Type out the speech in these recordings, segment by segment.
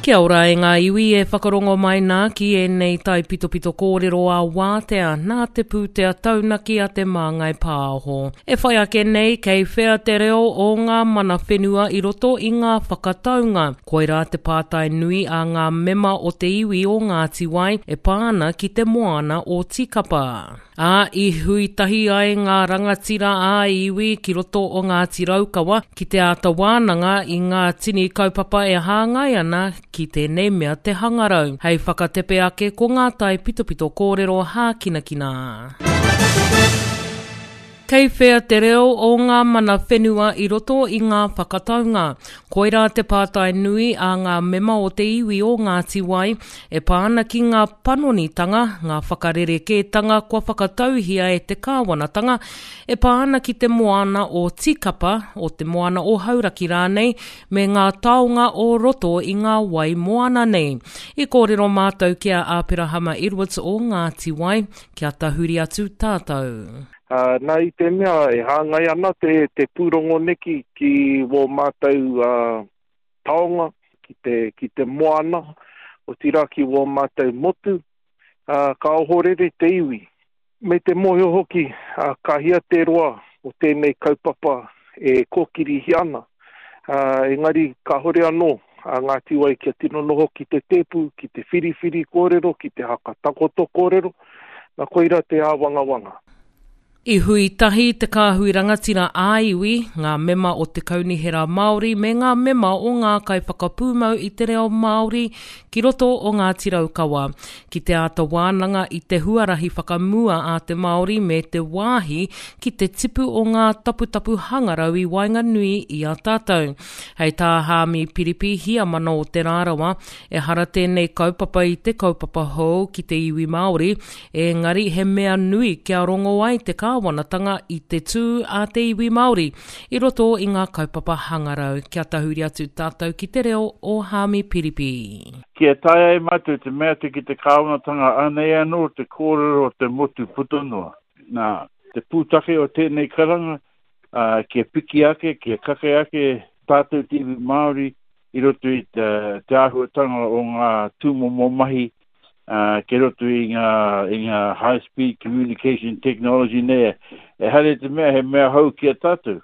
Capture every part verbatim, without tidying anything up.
Kia ora e ngā iwi e whakarongo mai nā ki e nei tai pito pito kōrero a wātea nā te pūtea taunaki a te māngai pāho. E whai ake nei kei whea te reo o ngā mana whenua i roto i ngā whakataunga. Koira te pātai nui a ngā mema o te iwi o Ngāti Wai e pāna ki te moana o Tikapa. A i hui tahi ai ngā rangatira a iwi ki roto o Ngāti Raukawa ki te ata wānanga i ngā tini kaupapa e hāngai ana ki tēnei mea te hangarau. Hei whakatepe ake ko ngā tai pito pito kōrero hākinakina. Kei whea te reo o ngā mana whenua i roto i ngā whakataunga. Koira te pātai nui a ngā mema o te iwi o Ngāti Wai e pāna ki ngā panonitanga, ngā whakarerekētanga kua whakatauhia e te kāwanatanga, e pāna ki te moana o Tikapa, o te moana o Hauraki rānei, me ngā taonga o roto i ngā wai moana nei. I kōrero mātou kia Āpirahama Edwards o Ngāti Wai, kia tahuri atu tātou. Uh, nā i te mea e hāngai ana te, te pūrongo neki ki wō mātou uh, taonga, ki te, ki te moana, o tira ki wō mātou motu, uh, ka ohorere te iwi. Me te moho hoki, uh, ka hia te roa o tēnei kaupapa e kōkirihi ana. Uh, engari ka hore anō, uh, Ngāti Wai kia tino noho ki te tepu, ki te whiriwhiri kōrero, ki te haka takoto kōrero, na koira te āwangawanga. I hui tahi te kāhui rangatira āiwi, ngā mema o te kaunihera Māori me ngā mema o ngā kai whakapūmau i te reo Māori ki roto o Ngāti Raukawa. Ki te ata wānanga i te huarahi whakamua a te Māori me te wāhi ki te tipu o ngā taputapu hangarau i Wainganui i a tātou. Hei tā Hāmi Piripi hia mana o te rārawa e hara tēnei kaupapa i te kaupapa hou ki te iwi Māori e ngari he mea nui kia rongo ai te kā wanatanga i te tū a te iwi Māori, i roto i ngā kaupapa hangarau. Kia tahuri atu tātou ki te reo o Hāmi Piripi. Kia taia e matu te mea te ki te kāwanatanga anei anō te kōrero o te motu putonua. Nā, te pūtake o tēnei karanga, uh, kia piki ake, kia kake ake tātou te iwi Māori, i roto i te, te ahuatanga o ngā tūmomo mahi, Uh, ke roto i ngā, i ngā high-speed communication technology nea. E hare te mea, he mea hau kia tātou.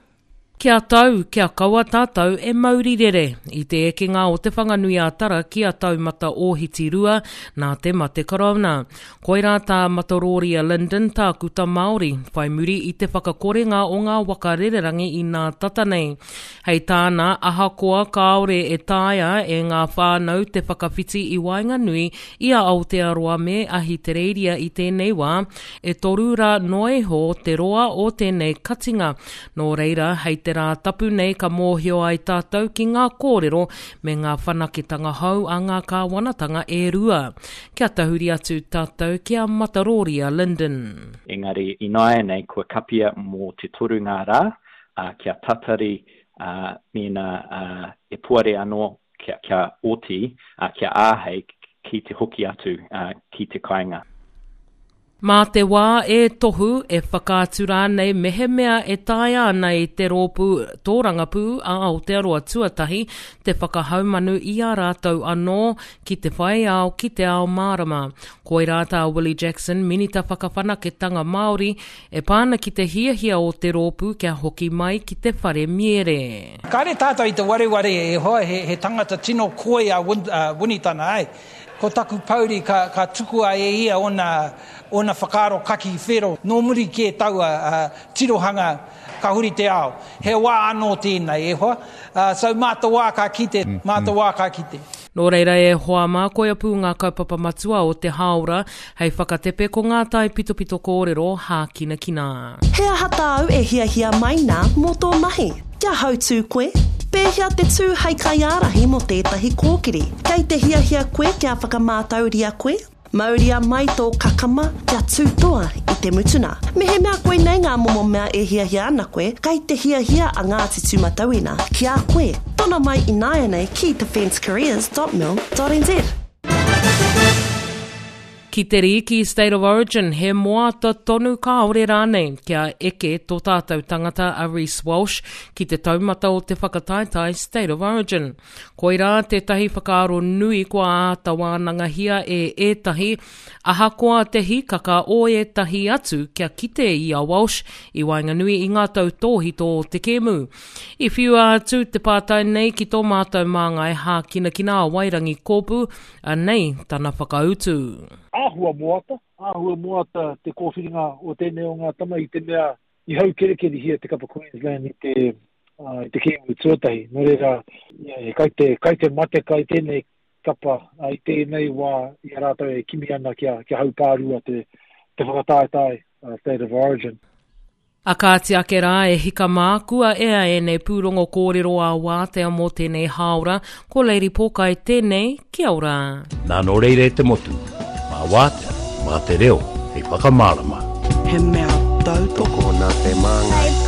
Kia tau, kia kaua tātou e maurirere. I te ekenga o te whanganui a tara kia taumata ohiti rua nā te mate karauna. Koira tā Matororia Linden tā kuta Māori, whai muri i te whakakorenga o ngā wakarererangi i nā tata nei. Hei tāna ahakoa kaore e tāia e ngā whānau te whakawhiti i Wainganui i a Aotearoa me ahi te reiria i tēnei wā, e torura noiho te roa o tēnei katinga. Nō reira, hei te rā tapu nei ka mōhio ai tātou ki ngā kōrero me ngā whanaketanga hau a ngā kāwanatanga e rua. Kia tahuri atu tātou kia Matororia Linden. Engari, inoa nei kua kapia mō te toru ngā rā, uh, kia tatari uh, mina uh, e puare anō kia, kia oti, uh, kia āhei ki te hoki atu uh, ki te kainga. Mā te wā e tohu e whakātura nei mehe mea e tae ana i te rōpū tōrangapū a Aotearoa tuatahi te whakahaumanu i a rātou anō ki te whai ao ki te ao mārama. Koi rātā Willie Jackson minita whakawhanaketanga Māori e pāna ki te hiahia o te rōpū kia hoki mai ki te whare miere. Kāre tātou i te wareware e hoa he, he tangata tino koi a wun, uh, Wunitana ai. Ko taku pauri ka, ka tuku a e ia ona, ona whakaro kaki whero. Nō muri ki e taua uh, tirohanga ka huri te ao. He wā anō tēnei e hoa. Uh, so māta wā ka kite, mm, māta mm. wā ka kite. Nō reira e hoa mā koia pū ngā kaupapa matua o te haora, hei whakatepe ko ngā tai pito pito kōrero hākina kina. Hea hatau e hia hia mai nā mō tō mahi. Kia hau tū koe. Pēhia te tū hei kai ārahi mo tētahi kōkiri. Kei te hia hia koe kia whakamātauria koe. Mauria mai tō kakama kia tūtoa i te mutuna. Me he mea koe nei ngā momo mea e hia hia ana koe, kei te hia hia a Ngāti Tūmatauina. Kia koe. Tona mai i nāia nei ki defence careers dot mil dot n z. Ki te ri ki State of Origin, he moata tonu kāore rānei kia eke tō tātou tangata a Reece Walsh ki te taumata o te whakataitai State of Origin. Koira tētahi whakaaro nui kua āta wānanga hia e ētahi, aha koa te hikaka o ētahi atu kia kite i a Walsh i Wainganui i ngā tau tōhito o te kēmu. I whiu atu te pātai nei ki tō mātou māngai hā kina kina a Wairangi kōpu, a nei tana whakautu. Ahua moata, ahua moata te kōwhiringa o tēnei o ngā tama i te mea i hau kerekeri hia te kapa Queensland i te, uh, te kēmu tuatahi. Nō reira, yeah, kai, te, kai te mate kai tēnei kapa uh, i tēnei wā i rātau e kimi ana kia, kia hau pārua te, te whakataetai uh, State of Origin. A kāti ake rā e hika mākua ea e nei pūrongo kōrero a wātea mō tēnei haora, ko Lady Pokai tēnei, kia ora. Nā no reire te motu, mā wātea, mā te reo, hei whakamārama. He mea tau toko nā te māngai.